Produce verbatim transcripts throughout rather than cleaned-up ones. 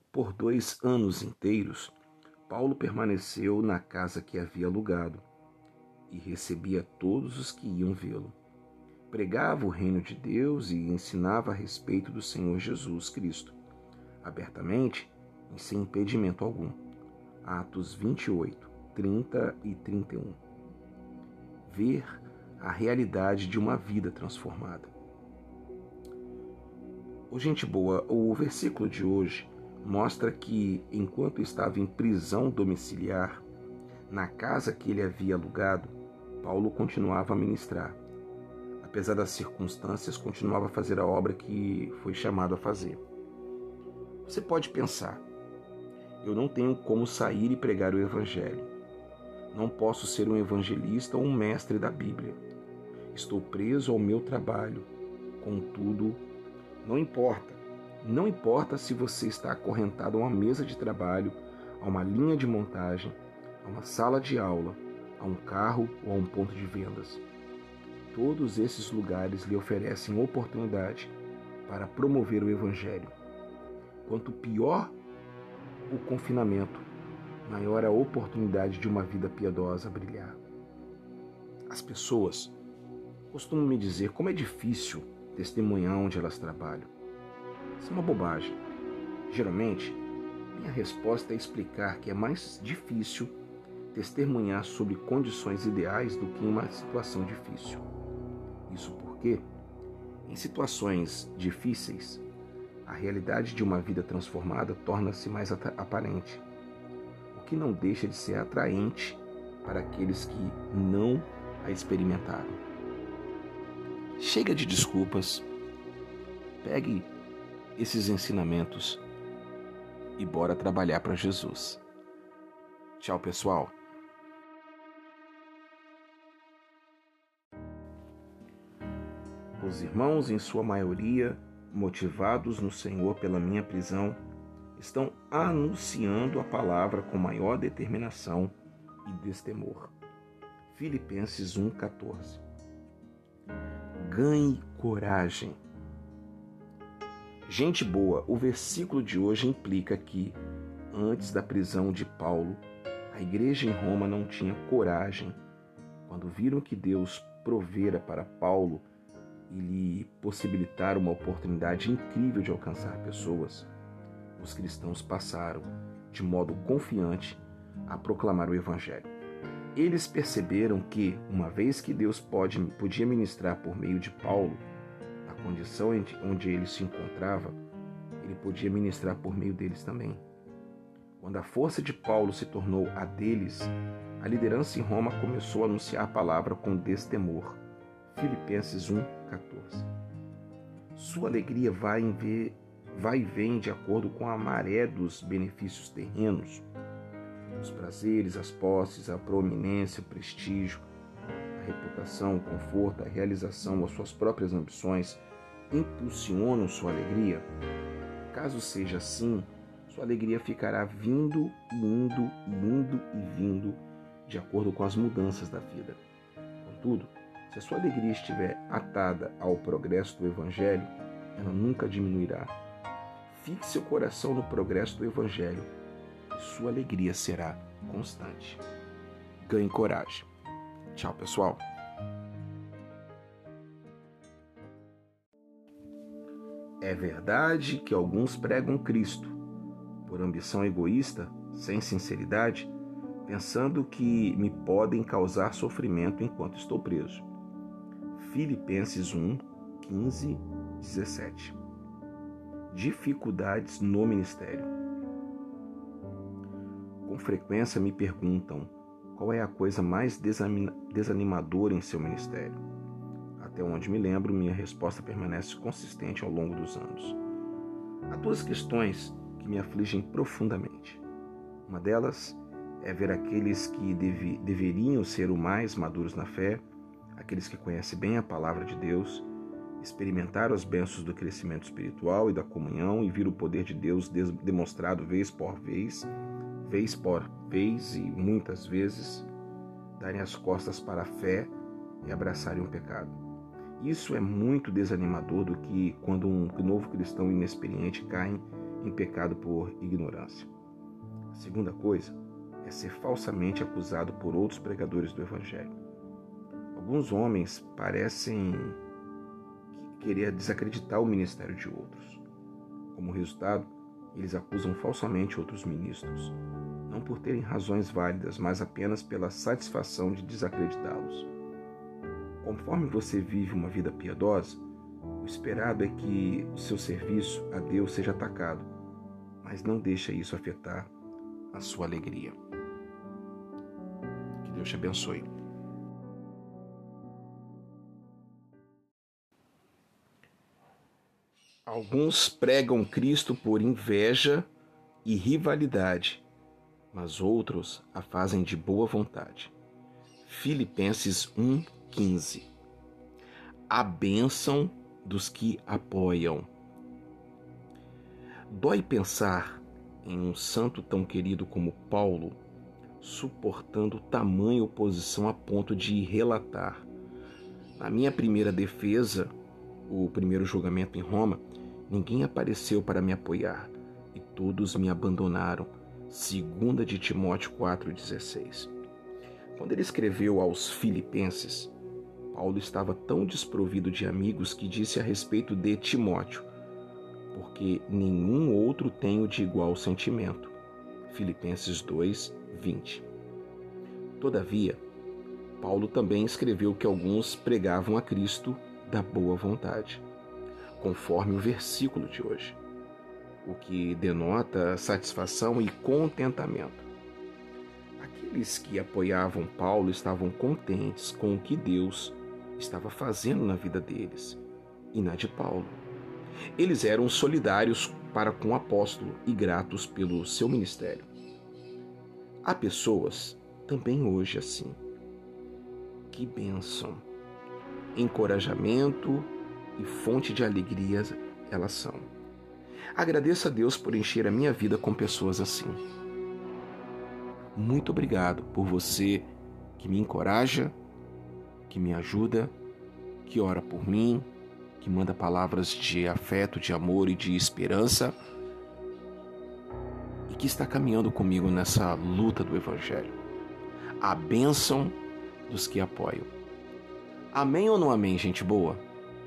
Por dois anos inteiros, Paulo permaneceu na casa que havia alugado e recebia todos os que iam vê-lo. Pregava o reino de Deus e ensinava a respeito do Senhor Jesus Cristo, abertamente e sem impedimento algum. Atos vinte e oito, trinta e trinta e um. Ver a realidade de uma vida transformada. Ô, gente boa, o versículo de hoje mostra que, enquanto estava em prisão domiciliar, na casa que ele havia alugado, Paulo continuava a ministrar. Apesar das circunstâncias, continuava a fazer a obra que foi chamado a fazer. Você pode pensar, eu não tenho como sair e pregar o Evangelho. Não posso ser um evangelista ou um mestre da Bíblia. Estou preso ao meu trabalho. Contudo, não importa. Não importa se você está acorrentado a uma mesa de trabalho, a uma linha de montagem, a uma sala de aula, a um carro ou a um ponto de vendas. Todos esses lugares lhe oferecem oportunidade para promover o Evangelho. Quanto pior o confinamento, maior a oportunidade de uma vida piedosa brilhar. As pessoas costumam me dizer como é difícil testemunhar onde elas trabalham. Isso é uma bobagem. Geralmente, minha resposta é explicar que é mais difícil testemunhar sobre condições ideais do que em uma situação difícil. Isso porque, em situações difíceis, a realidade de uma vida transformada torna-se mais aparente, o que não deixa de ser atraente para aqueles que não a experimentaram. Chega de desculpas, pegue esses ensinamentos e bora trabalhar para Jesus. Tchau, pessoal. Os irmãos, em sua maioria, motivados no Senhor pela minha prisão, estão anunciando a palavra com maior determinação e destemor. Filipenses um, quatorze. Ganhe coragem. Gente boa, o versículo de hoje implica que, antes da prisão de Paulo, a igreja em Roma não tinha coragem. Quando viram que Deus provera para Paulo e lhe possibilitar uma oportunidade incrível de alcançar pessoas, os cristãos passaram, de modo confiante, a proclamar o Evangelho. Eles perceberam que, uma vez que Deus pode, podia ministrar por meio de Paulo, na condição onde ele se encontrava, ele podia ministrar por meio deles também. Quando a força de Paulo se tornou a deles, a liderança em Roma começou a anunciar a palavra com destemor. Filipenses um, quatorze. Sua alegria vai, em ver, vai e vem de acordo com a maré dos benefícios terrenos. Os prazeres, as posses, a proeminência, o prestígio, a reputação, o conforto, a realização, as suas próprias ambições impulsionam sua alegria. Caso seja assim, sua alegria ficará vindo e indo e indo e vindo de acordo com as mudanças da vida. Contudo, se a sua alegria estiver atada ao progresso do Evangelho, ela nunca diminuirá. Fixe seu coração no progresso do Evangelho e sua alegria será constante. Ganhe coragem. Tchau, pessoal. É verdade que alguns pregam Cristo por ambição egoísta, sem sinceridade, pensando que me podem causar sofrimento enquanto estou preso. Filipenses um, quinze, dezessete. Dificuldades no ministério. Com frequência me perguntam qual é a coisa mais desanimadora em seu ministério. Até onde me lembro, minha resposta permanece consistente ao longo dos anos. Há duas questões que me afligem profundamente. Uma delas é ver aqueles que deve, deveriam ser o mais maduros na fé, aqueles que conhecem bem a palavra de Deus, experimentar as bênçãos do crescimento espiritual e da comunhão e vir o poder de Deus demonstrado vez por vez, vez por vez e muitas vezes, darem as costas para a fé e abraçarem o pecado. Isso é muito desanimador do que quando um novo cristão inexperiente cai em pecado por ignorância. A segunda coisa é ser falsamente acusado por outros pregadores do Evangelho. Alguns homens parecem querer desacreditar o ministério de outros. Como resultado, eles acusam falsamente outros ministros, não por terem razões válidas, mas apenas pela satisfação de desacreditá-los. Conforme você vive uma vida piedosa, o esperado é que o seu serviço a Deus seja atacado, mas não deixe isso afetar a sua alegria. Que Deus te abençoe. Alguns pregam Cristo por inveja e rivalidade, mas outros a fazem de boa vontade. Filipenses um, quinze. A bênção dos que apoiam. Dói pensar em um santo tão querido como Paulo suportando tamanha oposição a ponto de relatar: na minha primeira defesa, o primeiro julgamento em Roma, ninguém apareceu para me apoiar e todos me abandonaram. Segunda de Timóteo quatro, dezesseis. Quando ele escreveu aos Filipenses, Paulo estava tão desprovido de amigos que disse a respeito de Timóteo: porque nenhum outro tenho de igual sentimento. Filipenses dois, vinte. Todavia, Paulo também escreveu que alguns pregavam a Cristo da boa vontade, conforme o versículo de hoje, o que denota satisfação e contentamento. Aqueles que apoiavam Paulo estavam contentes com o que Deus estava fazendo na vida deles e na de Paulo. Eles eram solidários para com o apóstolo e gratos pelo seu ministério. Há pessoas também hoje assim. Que bênção, encorajamento e fonte de alegria elas são. Agradeço a Deus por encher a minha vida com pessoas assim. Muito obrigado por você que me encoraja, que me ajuda, que ora por mim, que manda palavras de afeto, de amor e de esperança e que está caminhando comigo nessa luta do Evangelho. A bênção dos que apoiam. Amém ou não amém, gente boa?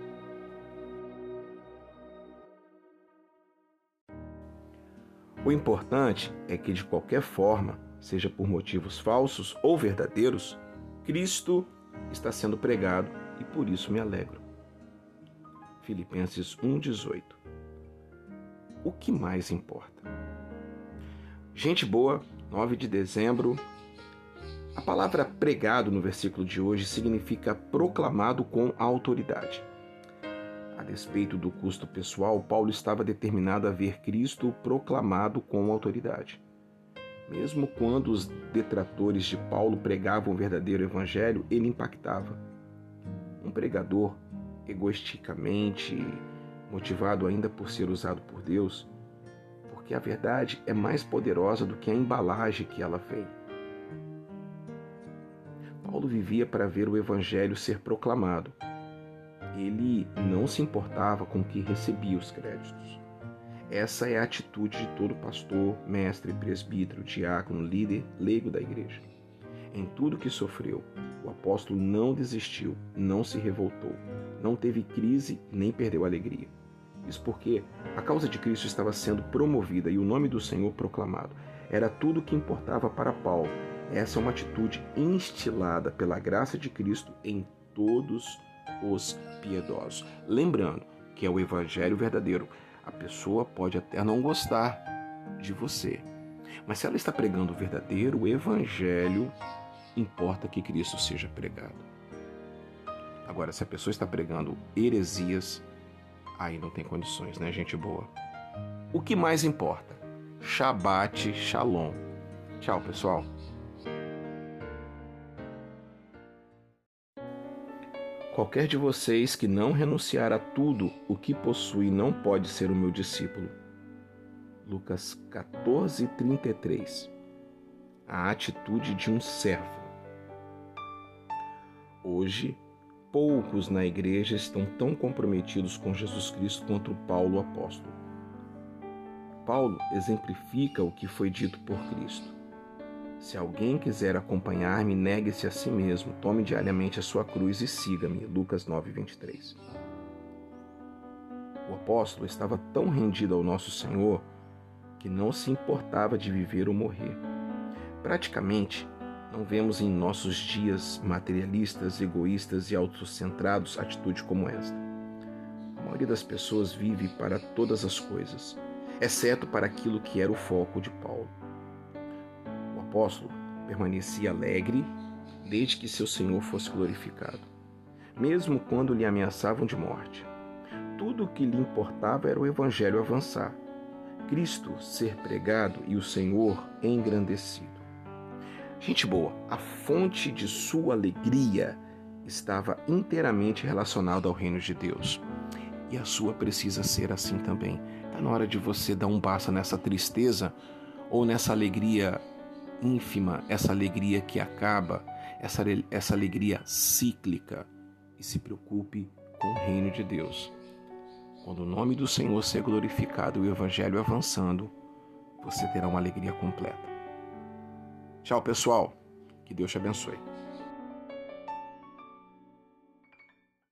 O importante é que, de qualquer forma, seja por motivos falsos ou verdadeiros, Cristo está sendo pregado e por isso me alegro. Filipenses um, dezoito. O que mais importa? Gente boa, nove de dezembro. A palavra pregado no versículo de hoje significa proclamado com autoridade. A despeito do custo pessoal, Paulo estava determinado a ver Cristo proclamado com autoridade. Mesmo quando os detratores de Paulo pregavam o verdadeiro evangelho, ele impactava. Um pregador egoisticamente motivado ainda por ser usado por Deus, porque a verdade é mais poderosa do que a embalagem que ela vem. Paulo vivia para ver o evangelho ser proclamado. Ele não se importava com o que recebia os créditos. Essa é a atitude de todo pastor, mestre, presbítero, diácono, líder, leigo da igreja. Em tudo que sofreu, o apóstolo não desistiu, não se revoltou, não teve crise nem perdeu a alegria. Isso porque a causa de Cristo estava sendo promovida e o nome do Senhor proclamado. Era tudo o que importava para Paulo. Essa é uma atitude instilada pela graça de Cristo em todos os piedosos. Lembrando que é o evangelho verdadeiro. A pessoa pode até não gostar de você, mas se ela está pregando o verdadeiro evangelho, importa que Cristo seja pregado. Agora, se a pessoa está pregando heresias, aí não tem condições, né, gente boa? O que mais importa? Shabbat Shalom. Tchau, pessoal. Qualquer de vocês que não renunciar a tudo o que possui não pode ser o meu discípulo. Lucas quatorze, trinta e três. A atitude de um servo. Hoje, poucos na igreja estão tão comprometidos com Jesus Cristo quanto Paulo, o apóstolo. Paulo exemplifica o que foi dito por Cristo. Se alguém quiser acompanhar-me, negue-se a si mesmo, tome diariamente a sua cruz e siga-me. Lucas nove, vinte e três. O apóstolo estava tão rendido ao nosso Senhor que não se importava de viver ou morrer. Praticamente, não vemos em nossos dias materialistas, egoístas e autocentrados atitude como esta. A maioria das pessoas vive para todas as coisas, exceto para aquilo que era o foco de Paulo. O apóstolo permanecia alegre desde que seu Senhor fosse glorificado, mesmo quando lhe ameaçavam de morte. Tudo o que lhe importava era o evangelho avançar, Cristo ser pregado e o Senhor engrandecido. Gente boa, a fonte de sua alegria estava inteiramente relacionada ao reino de Deus. E a sua precisa ser assim também. Está na hora de você dar um basta nessa tristeza ou nessa alegria ínfima, essa alegria que acaba, essa, essa alegria cíclica, e se preocupe com o reino de Deus. Quando o nome do Senhor ser glorificado e o evangelho avançando, você terá uma alegria completa. Tchau, pessoal. Que Deus te abençoe.